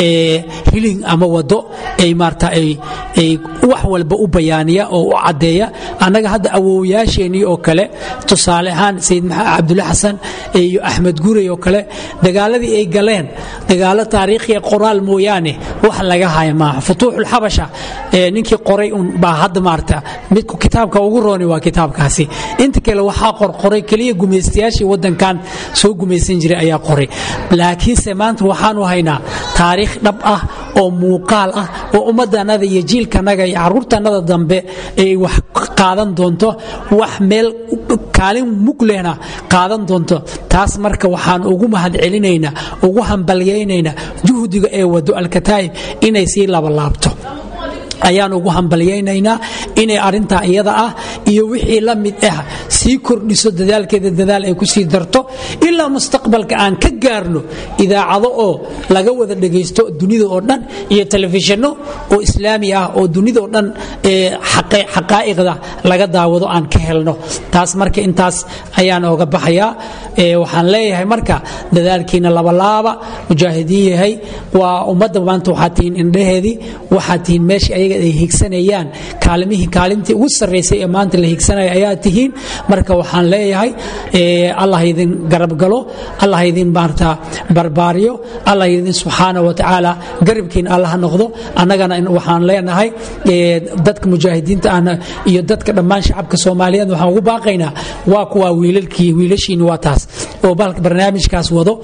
hilin ama wado ay maarta ay wax walba u bayaaniya oo u caddeeya. annaga hadda awowyaasheenii oo kale, tusaale ahaan sayid maxamed cabdulle xasan iyo axmed gurey oo kale, dagaaladii ay galeen dagaalo taariikhiya qoraal mooyaane wax laga haya maaha. futuuxul xabasha ee ninkii qoray un baa hadda maarta midku kitaabka ugu rooni waa kitaabkaasi. inta kale waxaa qorqoray keliya gumaystayaashii waddankan soo gumaysan jiray ayaa qoray. laakiinse maanta waxaanu haynaa taariikh dhab ah oo muuqaal ah oo ummaddanada iyo jiilkanaga iyo caruurtanada dambe ay wax qaadan doonto, wax meel kaalin mug lehna qaadan doonto. taas marka waxaan ugu mahadcelinaynaa, ugu hambalyaynayna juhdiga ee wado alkataa'ib inay sii labalaabto. ayaan ugu hambalyaynaynaa inay arintaa iyada ah iyo wixii la mid ah sii kordhiso, dadaalkeeda dadaal ay ku sii darto ilaa mustaqbalka aan ka gaarno idaacado oo laga wada dhagaysto dunida oo dhan iyo telefishinno oo islaami ah oo dunida oo dhan xaqaa'iqda laga daawado aan ka helno. taas marka intaas ayaan ooga baxayaa. waxaan leeyahay marka dadaalkiina labalaaba, mujaahidiin yahay, waa ummadda maanta waxaa tihiin indhaheedii, waxaa tihiin meeshii ayaga ay higsanayaan, kaalimihii kaalintii ugu sarraysay ee maanta la higsanaya ayaa tihiin. marka waxaan leeyahay allah idin garab galo, allah idin maarta barbaariyo, allah idin subxaana wa tacaala garabkiin allah noqdo. annagana waxaan leenahay dadka mujaahidiinta ahna iyo dadka dhammaan shacabka soomaaliyeed waxaan ugu baaqaynaa waa kuwa wiilalkii wiilashiina waa taas oo balka barnaamijkaas wado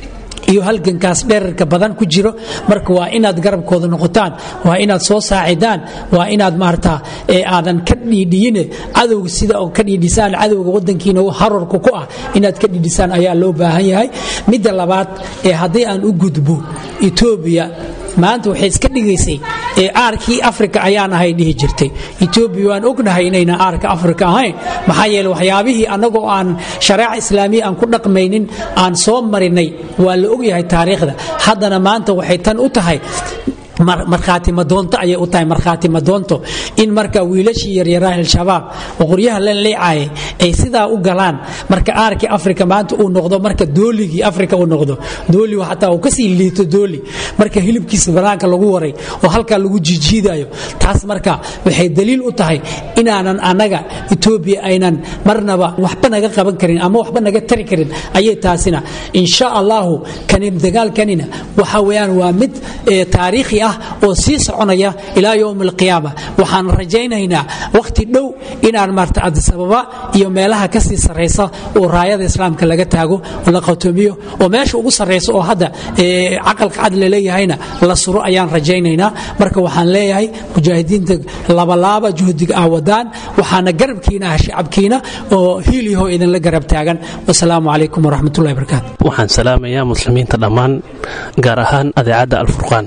iyo halgankaas dheerarka badan ku jiro. marka waa inaad garabkooda noqotaan, waa inaad soo saacidaan, waa inaad maarta aadan ka dhiidhiyin cadowga sida oo ka dhiidhisaan cadowga wadankiina hararku ku ah inaad ka dhiidhisaan ayaa loo baahan yahay. midda labaad ee haddii aan u gudbo, Ethiopia maanta waxay iska dhigaysay ee aarkii Afrika ayaan ahay dhihi jirtay. Ethiopia waan ognahay inayna aarka Afrika ahayn, maxaa yeelay waxyaabihii annagoo aan shariica islaamiga aan ku dhaqmaynin aan soo marinay waa la ogyahay taariikhda. haddana maanta waxay tan u tahay markhaati madoonto ayay u tahay markhaati madoonto in marka wiilashii yaryaraha al-shabaab oo qoryaha la leecaayay ay sidaa u galaan. marka aarkii Afrika maanta uu noqdo marka dooligii Afrika uu noqdo dooli xataa uu kasii liito dooli, marka hilibkiisa banaanka lagu waray oo halka lagu jijiidayo. taas marka waxay daliil u tahay inaanan anaga Ethiopia aynan marnaba waxba naga qaban karin ama waxba naga tari karin ayay taasina insha Allah kan dagaalkanina waxa weeyaan waa mid taariikhi ah oo sii soconaya ilaa yawm al-qiyaama. waxaan rajaynaynaa waqti dhow inaan maarta Addis Ababa iyo meelaha ka sii sareysa oo raayada islaamka laga taago oo la qowtoomiyo oo meesha ugu sareysa oo hadda ee aqalka cadl leeyahayna la suro ayaan rajaynaynaa. marka waxaan leeyahay mujaahidiinta laba laba juhdiga awadaan, waxaana garabkiina shacabkiina oo hiiliyo idin la garab taagan. wassalaamu alaykum waraxmatullaahi wabarakaatuh. waxaan salaamayaa muslimiinta dhammaan gaar ahaan adeecada al-Furqaan.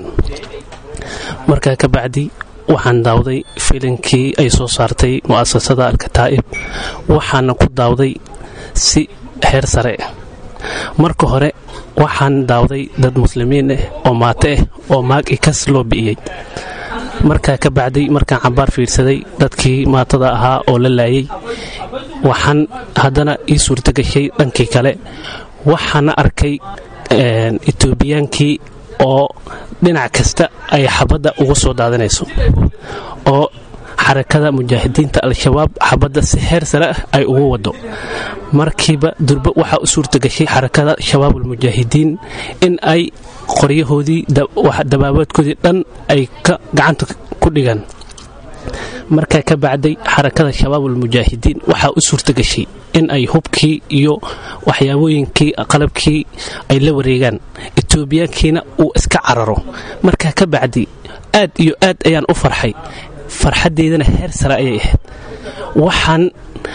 markaa ka bacdi waxaan daawday filimkii ay soo saartay mu'asasada al-Kataa'ib, waxaana ku daawday si heer sare. marka hore waxaan daawday dad muslimiin ah oo maate ah oo maag ikas loo bi'iyay. markaa ka bacday markaan cambaar fiirsaday dadkii maatada ahaa oo la laayay waxaan haddana ii suurto gashay dhankii kale waxaana arkay etoobiyaankii oo dhinac kasta ay xabadda ugu soo daadanayso oo xarakada mujaahidiinta al-shabaab xabadda si heer sare ah ay ugu wado markiiba durba waxaa u suurta gashay xarakada shabaabulmujaahidiin in ay qoryahoodii dabaabaadkoodii dhan ay gacanta ku dhigaan markaa ka bacday xarakada shabaabulmujaahidiin waxaa u suurta gashay in ay hubkii iyo waxyaabooyinkii qalabkii ay la wareegaan etoobiyaankiina uu iska cararo markaa ka bacdi aad iyo aad ayaan u farxay farxaddeydana heer sare ayay ahayd waxaan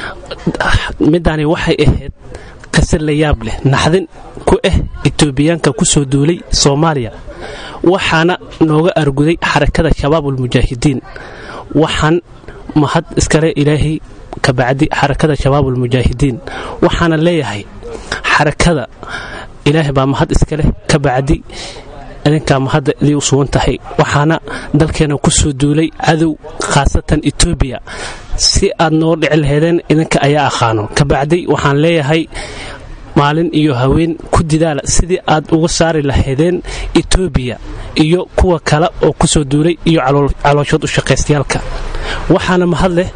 midaani waxay ahayd qise la yaab leh naxdin ku ah etoobiyaanka ku soo duulay soomaaliya waxaana nooga arguday xarakada shabaabulmujaahidiin waxaan mahad iskale ilaahay ka bacdi xarakada shabaabulmujaahidiin waxaana leeyahay xarakada ilaahay baa mahad iskale ka bacdi idinkaa mahadda idii u sugan tahay waxaana dalkeena ku soo duulay cadow khaasatan etoobiya si aad noo dhici laheedeen idinka ayaa aqaano ka bacdi waxaan leeyahay maalin iyo haween ku didaala sidii aad uga saari lahaydeen etoobiya iyo kuwa kale oo ku soo duulay iyo calooshood u shaqaystayaalka waxaana mahad leh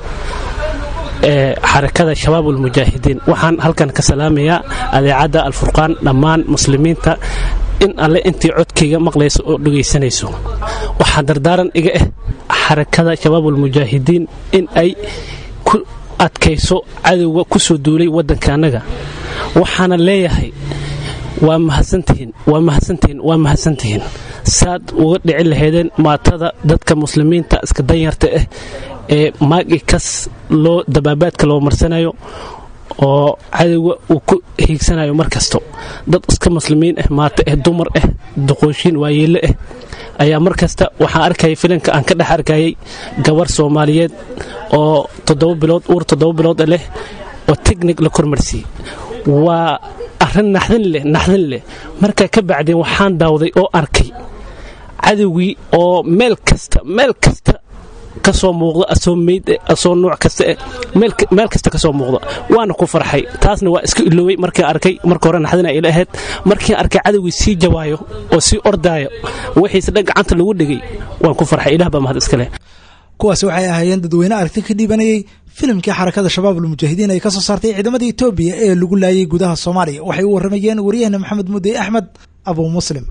xarakada shabaabulmujaahidiin waxaan halkan ka salaamayaa adeecadda alfurqaan dhammaan muslimiinta in alle intii codkayga maqlayso oo dhegaysanayso waxaa dardaaran iga ah xarakada shabaabulmujaahidiin in ay ku adkayso cadowga ku soo duulay waddanka annaga waxaana leeyahay waa mahadsantihiin waa mahadsantihiin waa mahadsantihiin saad uga dhici lahaydeen maatada dadka muslimiinta iska danyarta ah ee maagi kas loo dabaabaadka loo marsanayo oo cadowga uu ku hiigsanayo mar kasto dad iska muslimiin ah maata ah dumar ah duqooshiin waayeelle ah ayaa mar kasta waxaan arkayay filanka aan ka dhex arkayay gabar soomaaliyeed oo toddoba bilood uur toddoba bilood leh oo teknik la kormarsiiyey waa arrin naxdin leh naxdin leh markaa ka bacdeen waxaan daawday oo arkay cadowgii oo meel kasta meel kasta ka soo muuqda asoo meyd asoo nooc kasta meel kasta ka soo muuqda waana ku farxay taasna waa iska iloway markaan arkay marka hore naxdina ila ahayd markii arkay cadowgii sii jawaayo oo sii ordaayo wixiisa dhan gacanta lagu dhigay waan ku farxay ilaah baa mahad iska leh kuwaasi waxay ahaayeen dadweyne aragti ka dhiibanayay filimkii xarakada shabaabulmujaahidiin ay ka soo saartay ciidamada etoobiya ee lagu laayay gudaha soomaaliya waxay u warramayeen wariyahena maxamed mudey axmed abu muslim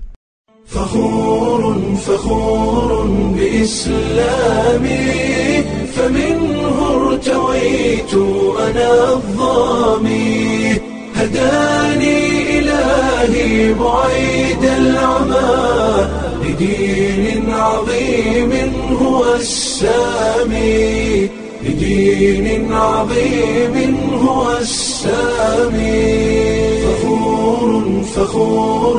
فخور فخور بإسلامي فمنه ارتويت أنا الظامي هداني إلهي بعيد العمى لدين عظيم هو السامي لدين عظيم هو السامي فخور فخور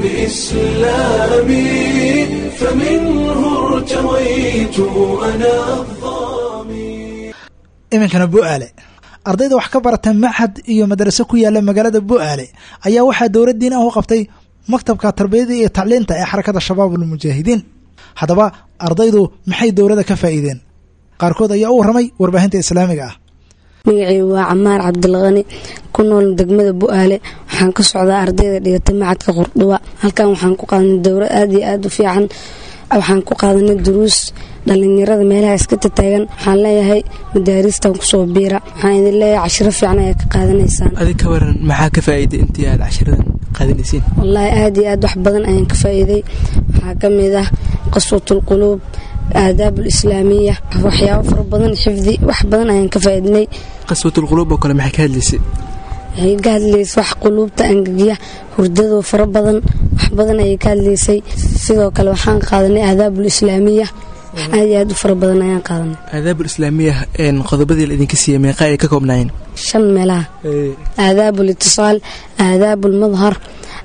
بإسلامي فمنه ارتويت أنا الظامي iminkana bu'aale ardayda wax ka barata maxad iyo madraso ku yaala magaalada bu'aale ayaa waxaa dowladdiin ah u qabtay maktabka tarbiyada iyo tacliinta ee xarakada shabaabulmujaahidiin haddaba ardaydu maxay dowladda ka faa'iideen qaarkood ayaa u warramay warbaahinta islaamiga ah magacii waa camaar cabdilqani ku nool degmada bu'aale waxaan ka socdaa ardayda dhigatay macadka qurdhuba halkan waxaan ku qaadanay dowlad aad iyo aad u fiican waxaan ku qaadanay duruus dhalinyarada meelaha iska tataagan waxaan leeyahay madaaristan kusoo biira waxaan idin leeyahay cashiro fiican ayaa ka qaadanaysaan adig ka waran maxaa ka faa'iiday intii aad cashiradan qaadanaysiin wallaahi aad iyo aad wax badan ayaan ka faa'iiday waxaa ka mid ah qaswatul quluub aadaab alislaamiya waxyaabo fara badan xifdi wax badan ayaan ka faa'iidnay qaswatul quluub oo kale maxay ka hadlaysay waxay ka hadlaysay wax quluubta angagiya hurdadoo fara badan wax badan ayay ka hadlaysay sidoo kale waxaan qaadanay aadaab alislaamiya aad iyo aad u fara badan ayaan qaadanay aadaab alislaamiya qodobadii la idinka siiyey meeqa ay ka koobnaayeen shan meelaha aadaab alitisaal aadaab almadhar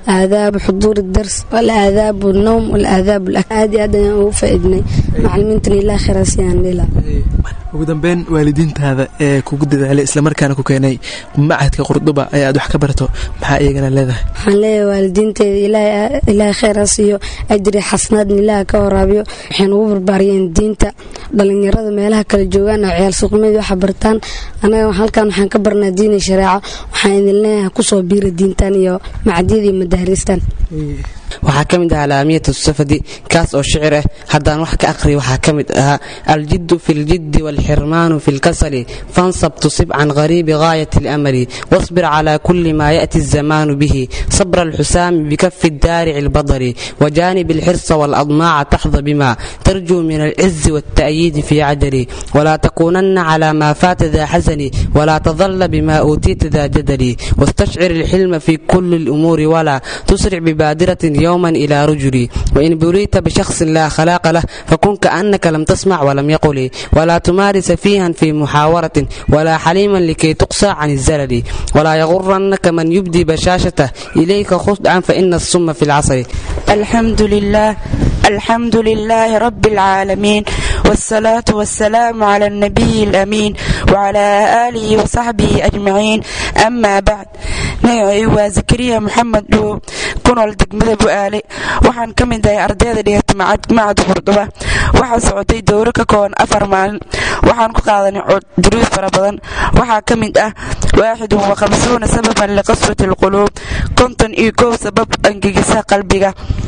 aadaab xuduur dars walaadaab النوم walaadaab aad aad ayaan ugu faa'iidnay macallimiintan ilaa khiraasiyaan dhila ugu dambeyn waalidiintaada ee kugu dadaalay isla markaana ku keenay macadka Qurduba ayaad wax ka barto maxaa iyagana leedahay waxaan leeyahay waalidiinteeda ilaa ilaa khiraasiyo ajri xasnaad ilaa ka waraabiyo waxaan ugu barbaariyeen diinta dhalinyarada meelaha kala joogaan oo ciyaal suuqmeed wax bartaan anaga halkan waxaan ka barnaa diin shariico waxaan idin leeyahay ku soo biira diintan iyo macadiyada iyo madaaristan waxaa ka mid ah alaamiyatu safadi kaas oo shicir ah haddaan wax ka aqriyo waxaa ka mid ahaa aljiddu fi ljiddi waalxirmaanu fi lkasali fansab tusib can qariibi gaayati اlamali wasbir calaa kulli maa ya'ti الzamaanu bihi sabra alxusaami bikafi daarici اlbadari wajaanib alxirsa waaladmaaca taxda bima tarjuu min alcizi wاlta'yiidi fi cadali walaa takuunanna calaa maa faata daa xasani walaa tadalla bima uutiita daa jadali wastashcir alxilma fi kulli اlumuuri walaa tusric bibaadiratin يوما إلى رجلي وإن بليت بشخص لا خلاق له فكن كأنك لم تسمع ولم يقل ولا تمارس فيها في محاورة ولا حليما لكي تقصى عن الزلل ولا يغرنك من يبدي بشاشته إليك خدعا فإن السم في العسل. الحمد لله الحمد لله رب العالمين والصلاة والسلام على النبي الأمين وعلى آله وصحبه أجمعين. أما بعد نيعي وزكريا محمد دو كنول دقمد بؤالي وحان كمين داي أرديد ديت معد قردوة وحان سعودي دورك كون أفرمان وحان كقاضني دروس فربضان وحان كمين ده واحد وخمسون سببا لقسوة القلوب كنتن إيكو سبب أنجيسا قلبك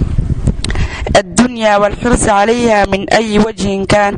الدنيا والحرص عليها من أي وجه كان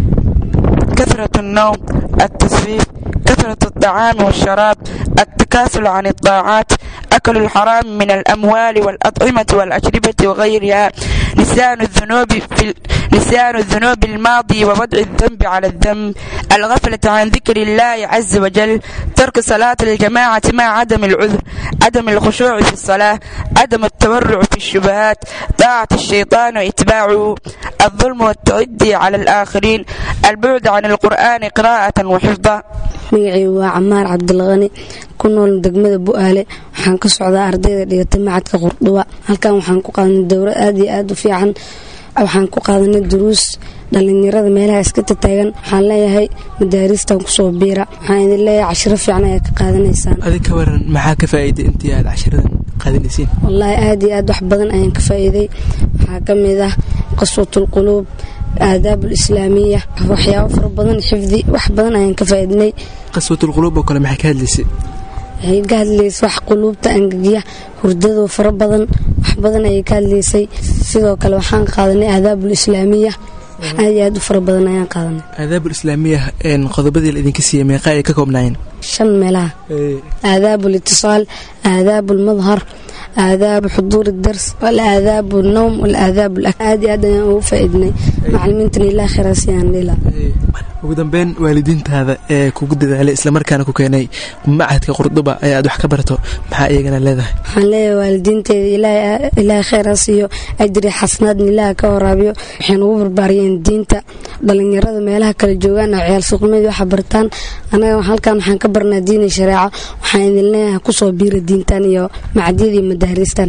كثرة النوم التسويف كثرة الطعام والشراب التكاسل عن الطاعات أكل الحرام من الأموال والأطعمة والأشربة وغيرها نسيان الذنوب في نسيان الذنوب الماضي ووضع الذنب على الذنب الغفلة عن ذكر الله عز وجل ترك صلاة الجماعة مع عدم العذر عدم الخشوع في الصلاة عدم التورع في الشبهات طاعة الشيطان وإتباعه الظلم والتعدي على الآخرين البعد عن القرآن قراءة وحفظا. magacii waa Camaar Cabdilqani ku nool degmada Bu'aale waxaan ka socdaa ardayda dhigata macadka Qurduba halkan waxaan ku qaadanay dowlad aad iyo aad u fiican waxaan ku qaadanay duruus dhalinyarada meelaha iska taagan waxaan leeyahay madaaristan ku soo biira waxaan idin leeyahay cashiro fiican ay ka qaadanaysaan adiga ka waran maxaa ka faa'iiday intii aad cashiradan qaadanayseen wallahi aad iyo aad wax badan ayaan ka faa'iiday waxaa ka mid ah qaswatul quluub آداب الإسلامية وحياة فربضان حفظي وحبضان أين كفايدني قسوة القلوب وكل ما حكى لسي هي قال لي صح قلوب تأنجية وردد وفربضان وحبضان أي قال لي سي سيدو كل وحان قادني آداب الإسلامية هذه آداب فربضان أيان قادني آداب الإسلامية إن قضبدي الذين كسي ميقاي ككوبناين شن ملا آداب الاتصال آداب المظهر آداب حضور الدرس والآداب النوم والآداب الأكاد هذا هو فائدني معلمينتني لا خراسيان ليلا ugu dambeyn waalidiintaada ee kugu dadaalay isla markaana ku keenay macadka Qurduba ayaad wax ka barto maxaa iyagana leedahay waxaan leeyahay waalidiinteeda ilaa ilaa khiraasiyo ajri xasnaad ilaa ka waraabiyo waxaan ugu barbaariyeen diinta dhalinyarada meelaha kala joogaan oo ciyaal suuqmeed wax bartaan anaga halkan waxaan ka barnaa diin shariico waxaan idin leeyahay ku soo biira diintan iyo macadiyada iyo madaaristan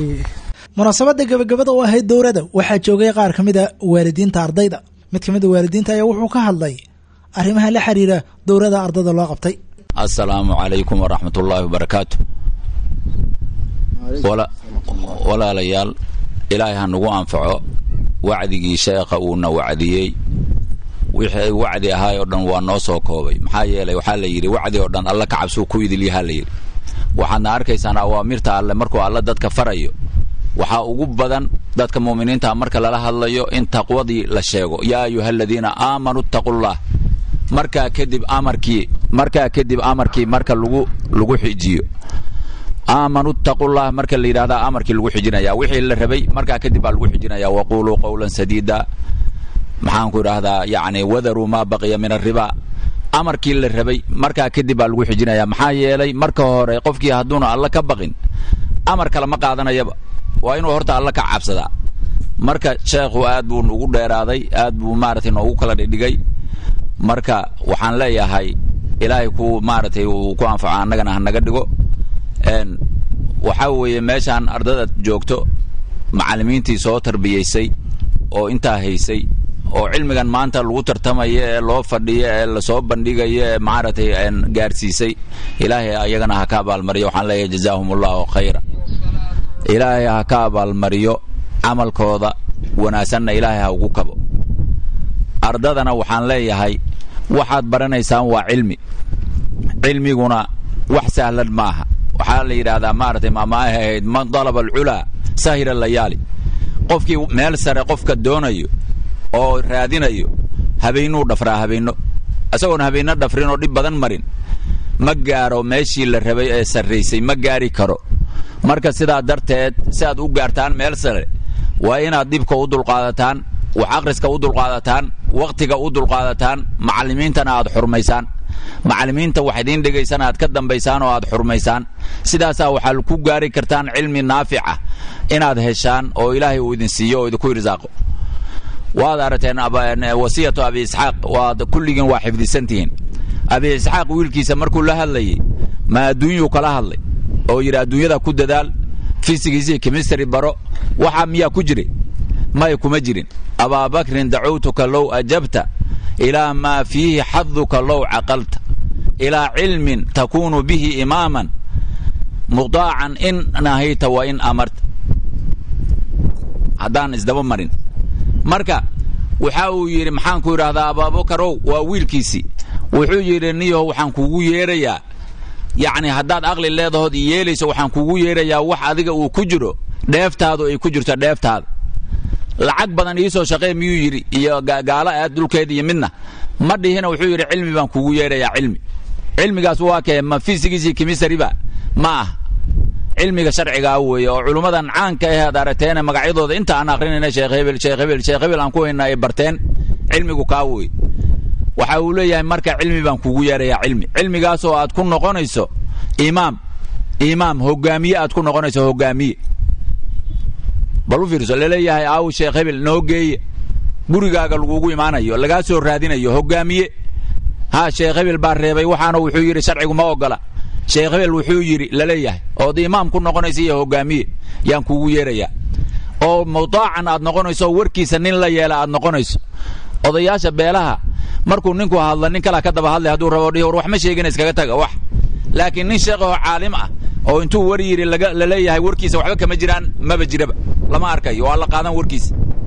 munaasabada gabagabada oo ahayd dowladda waxaa joogay qaar kamid ah waalidiinta ardayda mid kamid ah waalidiinta ayaa wuxuu ka hadlay arrimaha la xiriira dowladda ardayda loo qabtay assalaamu calaykum waraxmatullaahi wabarakaatu wala walaalayaal ilaahay ha nagu anfaco wacdigii sheekha uuna wacdiyey wixii wacdi ahaay oo dhan waa noo soo koobay maxaa yeelay waxaa la yidhi wacdi oo dhan alla ka cabsuu ku idilyahaa la yidhi waxaadna arkaysaan awaamirta alle markuu alla dadka farayo waxaa ugu badan dadka muuminiinta marka lala hadlayo in taqwadii la sheego yaa ayuha aladiina aamanuu ittaqullah markaa kadib amarkii markaa kadib amarkii marka lagu lagu xijiyo aamanuu ittaqullah marka la yidhahdaa amarkii lagu xijinaya wixii la rabay markaa kadib baa lagu xijinaya waquuluu qawlan sadiida maxaan ku idhaahdaa yacni wadaruu maa baqiya min arriba amarkii la rabay markaa kadib baa lagu xijinaya maxaa yeelay marka hore qofkii hadduuna alla ka baqin amar kale ma qaadanayaba waa inuu horta alla ka cabsadaa marka sheekhu aad buu ugu dheeraaday aad buu maaragtay noogu kala dhigay marka waxaan leeyahay ilaahay ku maaragtay uu ku anfaco annagana ha naga dhigo n waxaa weeye meeshaan ardada joogto macallimiintii soo tarbiyaysay oo intaa haysay oo cilmigan maanta lagu tartamayo ee loo fadhiyo ee lasoo bandhigayo ee maaragtay gaarsiisay ilaahay ayagana ha ka abaalmariyo waxaan leeyahay jazaahumullahu khayra ilaahay ha ka abaalmariyo camalkooda wanaagsanna ilaahay ha ugu kabo ardadana waxaan leeyahay waxaad baranaysaan waa cilmi cilmiguna wax sahlan maaha waxaa la yidhaahdaa maaragtay maamaaha ahayd man dalaba alculaa sahira layaali qofkii meel sare qofka doonayo oo raadinayo habeenuu dhafraa habeenno isagoon habeenno dhafrin oo dhib badan marin ma gaaro meeshii la rabay ee sarraysay ma gaari karo marka sidaa darteed si aad u gaartaan meel sare waa inaad dhibka u dulqaadataan wax akhriska u dulqaadataan wakhtiga u dulqaadataan macallimiintana aad xurmaysaan macallimiinta wax idiin dhegaysan aad ka dambaysaan oo aad xurmaysaan sidaasaa waxaa ku gaari kartaan cilmi naafica inaad heshaan oo ilaahay uu idin siiyo oo idinku irsaaqo waad aragteen wasiyatu abi isxaaq waad kulligiin waa xifdisantihiin abi isxaaq wiilkiisa markuu la hadlayay ma adduunyuu kala hadlay oo yidhi adduunyada ku dadaal fisigiisii chemistry baro waxaa miyaa ku jiri may kuma jirin abaabakrin dacawtuka low ajabta ilaa maa fiihi xaduka low caqalta ilaa cilmin takuunu bihi imaaman mudaacan in nahayta wa in amarta haddaan isdaba marin marka waxa uu yidhi maxaan ku idhaahdaa abaabakarow waa wiilkiisii wuxuu yidhi niyaho waxaan kugu yeerayaa yacni haddaad aqli leedahood i yeelayso waxaan kugu yeerayaa wax adiga uu ku jiro dheeftaadu ay ku jirto dheeftaada lacag badan iisoo shaqee miyuu yidhi iyo gaalo aad dhulkeeda iyo midna ma dhihina wuxuu yidhi cilmi baan kugu yeerayaa cilmi cilmigaas waa kee ma fisigiisii kimisariba ma ah cilmiga sharcigaa weeye oo culummadan caanka ah aad aragteen magacyadooda inta aan aqrinayna sheekh hebel sheekh hebel sheekh hebel aan ku hayna ay barteen cilmigu kaa weeye waxa uu leeyahay marka cilmi baan kugu yeerayaa cilmi cilmigaas oo aad ku noqonayso imaam imaam hogaamiye aad ku noqonayso hogaamiye bal u fiirso leeyahay aaw sheekh hebel noo geeye gurigaaga lagugu imaanayo lagaa soo raadinayo hogaamiye ha sheekh hebel baa reebay waxaana wuxuu yidhi sharcigu ma ogola sheekh hebel wuxuu yidhi laleeyahay ood imaam ku noqonaysa iyo hogaamiye yaan kugu yeerayaa oo mudaacan aad noqonayso warkiisa nin la yeela aad noqonayso odayaasha beelaha markuu ninku hadla nin kala ka daba hadlay hadduu rabo dhihi war wax ma sheegin iskaga taga wax laakiin nin sheekh oo caalim ah oo intuu war yidhi la leeyahay warkiisa waxba kama jiraan maba jiraba lama arkayo waa la qaadan warkiisa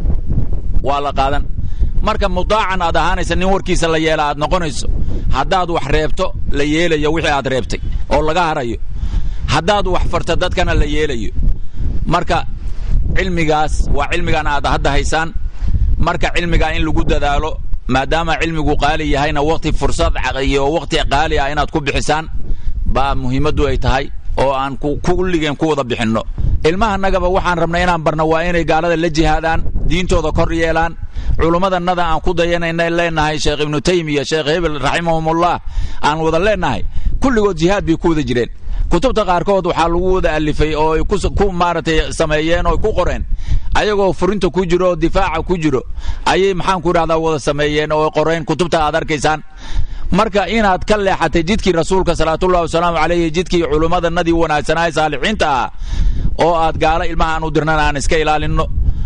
waa la qaadan marka mudaacan aad ahaanaysa nin warkiisa la yeela aad noqonayso haddaad wax reebto la yeelayo wixii aad reebtay oo laga harayo haddaad wax farto dadkana la yeelayo marka cilmigaas waa cilmigan aad hadda haysaan marka cilmigaa in lagu dadaalo maadaama cilmigu qaali yahayna waqti fursad iyo waqti qaali ah inaad ku bixisaan baa muhiimaddu ay tahay oo aan kulligeen ku wada bixinno ilmahanagaba waxaan rabnay inaan barno waa inay gaalada la jihaadaan diintooda kor yeelaan culummadannada aan ku dayanayna leenahay sheekh ibnu taymiya sheekh hebel raximahumullah aan wada leenahay kulligood jihaad bay ku wada jireen kutubta qaarkood waxaa lagu wada alifay oo ay ku maaragtay sameeyeen oo ku qoreen ayagoo furinta ku jiro oo difaaca ku jiro ayay maxaan ku idhahdaa wada sameeyeen oo qoreen kutubta aad arkaysaan marka inaad ka leexatay jidkii rasuulka salawaatullahi wasalaamu calayhi jidkii culummadannadii wanaagsanaa saalixiinta ah oo aad gaalo ilmaha aan u dirnan aan iska ilaalinno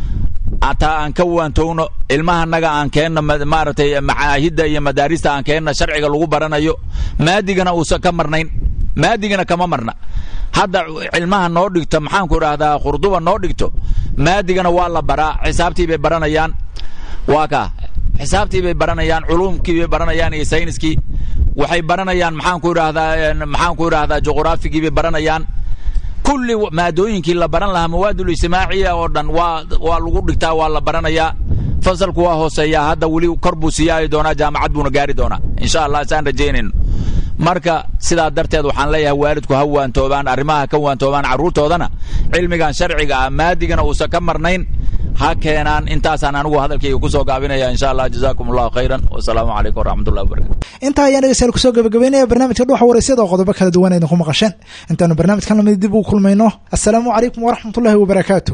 ataa aan ka waantowno ilmahanaga aan keenno maaragtay macaahidda iyo madaarista aan keenno sharciga lagu baranayo maadigana uusan ka marnayn maadigana kama marna hadda cilmaha noo dhigto maxaan ku idhaahdaa khurduba noo dhigto maadigana waa la baraa xisaabtii bay baranayaan waa kaa xisaabtii bay baranayaan culuumkii bay baranayaan iyo sayniskii waxay baranayaan maxaan ku idhaahdaa maxaan ku idhaahdaa juqraafigii bay baranayaan kulli maadooyinkii la baran lahaa mawaadul ijtimaaciya oo dhan waa waa lagu dhigtaa waa la baranayaa fasalku waa hooseeyaa hadda weli kor buu siyaari doonaa jaamacad buuna gaari doonaa insha allah saan rajaynayno marka sidaa darteed waxaan leeyahay waalidku ha waantoobaan arrimaha ka waantoobaan carruurtoodana cilmigan sharciga ah maadigana uusan ka marnayn ha keenaan intaasaan anigu hadalkayga kusoo gaabinaya insha allah jazaakum allahu khayran wasalaamu calaykum waraxmatullahi wabarakatu intaa ayaan dhegeystayaal kusoo gabagabeynaya barnaamijka dhuxa waraysyada oo qodobo kala duwan aydan ku maqasheen intaanu barnaamijkan lamid dib ugu kulmayno assalaamu calaykum waraxmatullahi wabarakaatu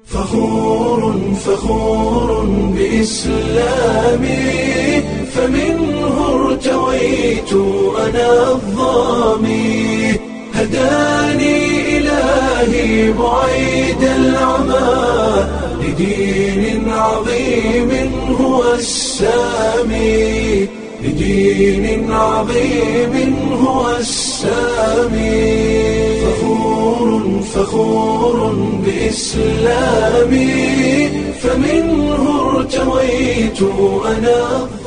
فخور فخور بإسلامي فمنه ارتويت أنا الظامي هداني إلهي إلهي بعيد العمى لدين عظيم هو السامي لدين عظيم هو السامي فخور فخور بإسلامي فمنه ارتويت أنا